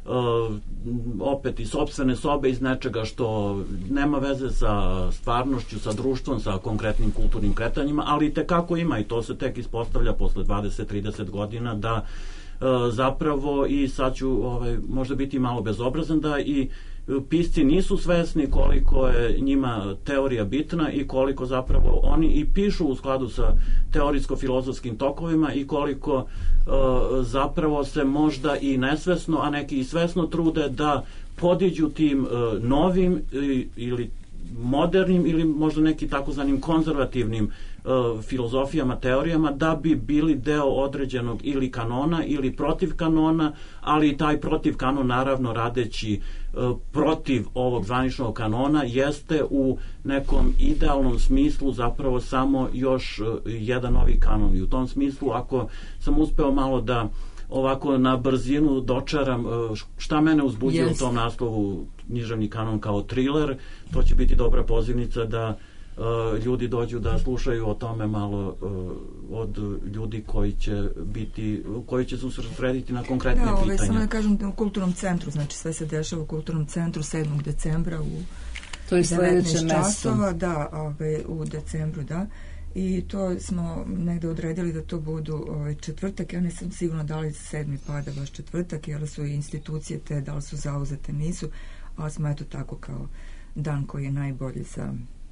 opet iz sopstvene sobe, iz nečega što nema veze sa stvarnošću, sa društvom, sa konkretnim kulturnim kretanjima, ali tekako ima i to se tek ispostavlja posle dvadeset do trideset godina da zapravo, i sad ću ovaj, možda biti malo bezobrazan, da i pisci nisu svesni koliko je njima teorija bitna i koliko zapravo oni i pišu u skladu sa teorijsko-filozofskim tokovima i koliko uh, zapravo se možda i nesvesno, a neki i svesno trude da podiđu tim uh, novim i, ili modernim ili možda neki takozvanim konzervativnim uh, filozofijama, teorijama, da bi bili deo određenog ili kanona ili protiv kanona, ali i taj protiv kanon, naravno radeći uh, protiv ovog zvaničnog kanona, jeste u nekom idealnom smislu zapravo samo još uh, jedan novi kanon. I u tom smislu, ako sam uspeo malo da ovako na brzinu dočaram šta mene uzbuđuje yes. u tom naslovu književni kanon kao thriller, to će biti dobra pozivnica da uh, ljudi dođu da slušaju o tome malo uh, od ljudi koji će biti, koji će se usredsrediti na konkretne da, pitanja. Da, samo da kažem u kulturnom centru, znači sve se dešava u kulturnom centru sedmog decembra u to je sledeće časova, da, ove, u decembru, da. I to smo negde odredili da to budu ovaj, četvrtak. Ja nisam sigurno da li sedmi pada baš četvrtak, jer su i institucije te, da li su zauzete, nisu, ali smo eto tako kao dan koji je najbolji za,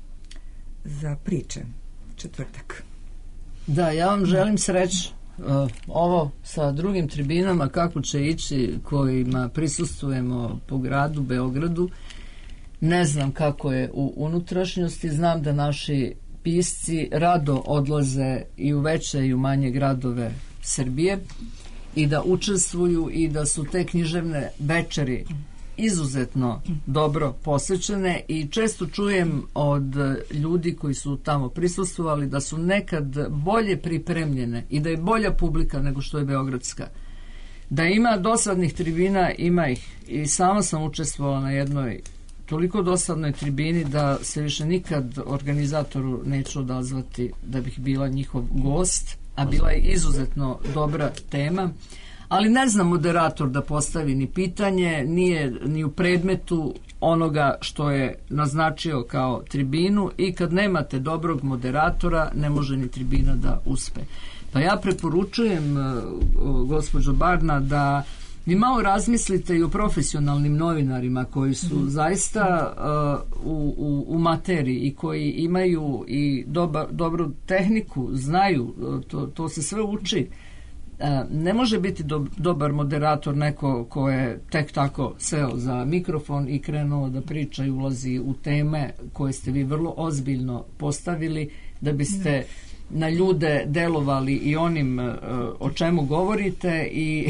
za priče, četvrtak. Da, ja vam želim sreću. Uh, ovo sa drugim tribinama kako će ići, kojima prisustvujemo po gradu Beogradu, ne znam kako je u unutrašnjosti, znam da naši pisci rado odlaze i u veće i u manje gradove Srbije i da učestvuju i da su te književne večeri izuzetno dobro posvećene i često čujem od ljudi koji su tamo prisustvovali da su nekad bolje pripremljene i da je bolja publika nego što je beogradska. Da ima dosadnih tribina, ima ih, i sama sam učestvovala na jednoj toliko dosadnoj tribini da se više nikad organizatoru neću odazvati da bih bila njihov gost, a bila je izuzetno dobra tema, ali ne zna moderator da postavi ni pitanje, nije ni u predmetu onoga što je naznačio kao tribinu, i kad nemate dobrog moderatora ne može ni tribina da uspe. Pa ja preporučujem gospođo Barna da vi malo razmislite i o profesionalnim novinarima koji su mm. zaista uh, u, u, u materiji i koji imaju i doba, dobru tehniku, znaju, to, to se sve uči. Uh, ne može biti do, dobar moderator neko ko je tek tako seo za mikrofon i krenuo da priča i ulazi u teme koje ste vi vrlo ozbiljno postavili da biste mm. na ljude delovali i onim uh, o čemu govorite i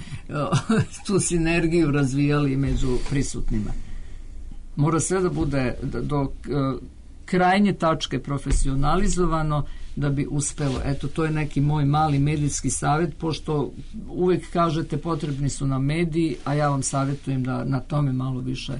tu sinergiju razvijali među prisutnima. Mora sve da bude do uh, krajnje tačke profesionalizovano da bi uspelo. Eto, to je neki moj mali medijski savjet, pošto uvek kažete potrebni su nam mediji, a ja vam savjetujem da na tome malo više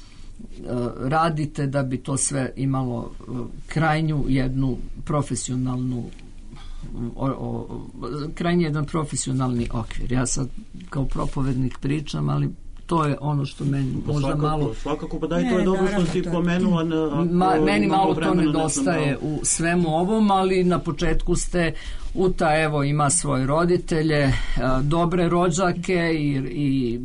radite da bi to sve imalo krajnju jednu profesionalnu o, o, krajnji jedan profesionalni okvir. Ja sad kao propovednik pričam, ali to je ono što meni možda svakako, malo svakako, pa daj, to je dobro što si pomenula. Ma, meni malo to nedostaje u svemu ovom, ali na početku ste Uta, evo, ima svoje roditelje, dobre rođake i, i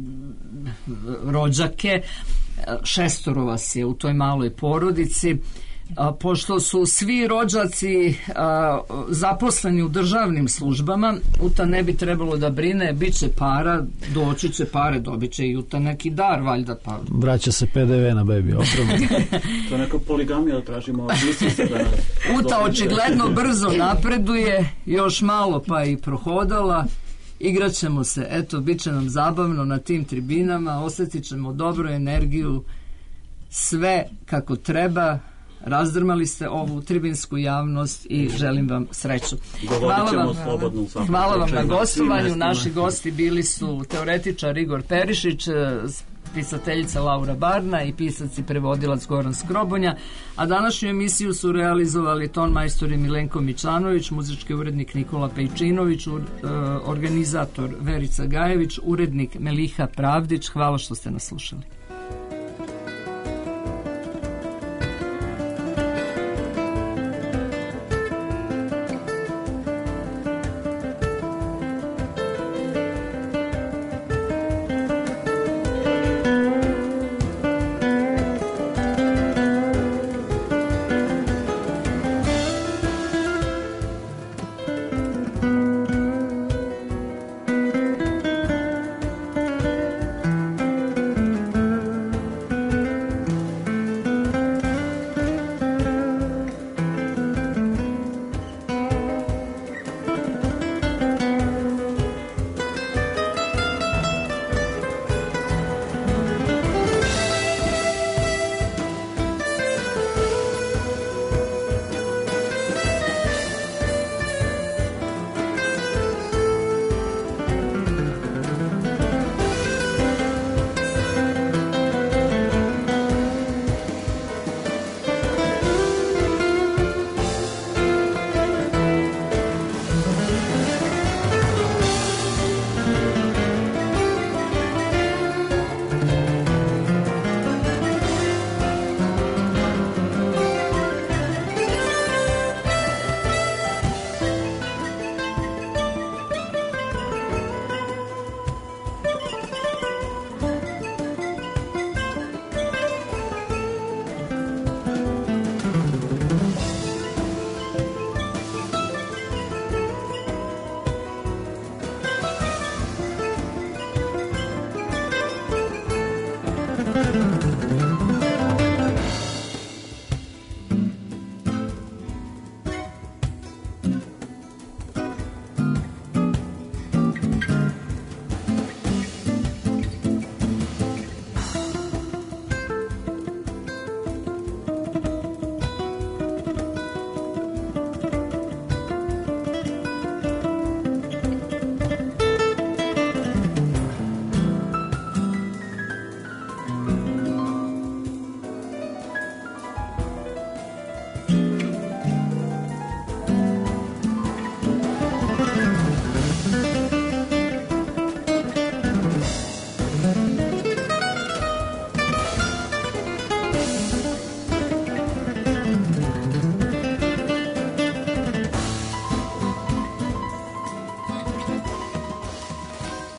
rođake, šestoro vas je u toj maloj porodici. A, pošto su svi rođaci a, zaposleni u državnim službama, Uta ne bi trebalo da brine, bit će para, doći će pare, dobit će i Uta neki dar, valjda. Pa. Vraća se P D V na bebi opremu. To je neka poligamija da tražimo. Da Uta očigledno brzo napreduje, još malo pa i prohodala. Igraćemo se, eto, bit će nam zabavno na tim tribinama, osjetit ćemo dobru energiju, sve kako treba. Razdrmali ste ovu tribinsku javnost i želim vam sreću. Hvala vam, hvala vam na gostovanju. Naši gosti bili su teoretičar Igor Perišić, pisateljica Laura Barna i pisac i prevodilac Goran Skrobonja, a današnju emisiju su realizovali ton majstor Milenko Mičanović, muzički urednik Nikola Pejčinović, ur, uh, organizator Verica Gajević, urednik Meliha Pravdić. Hvala što ste nas slušali. Thank you.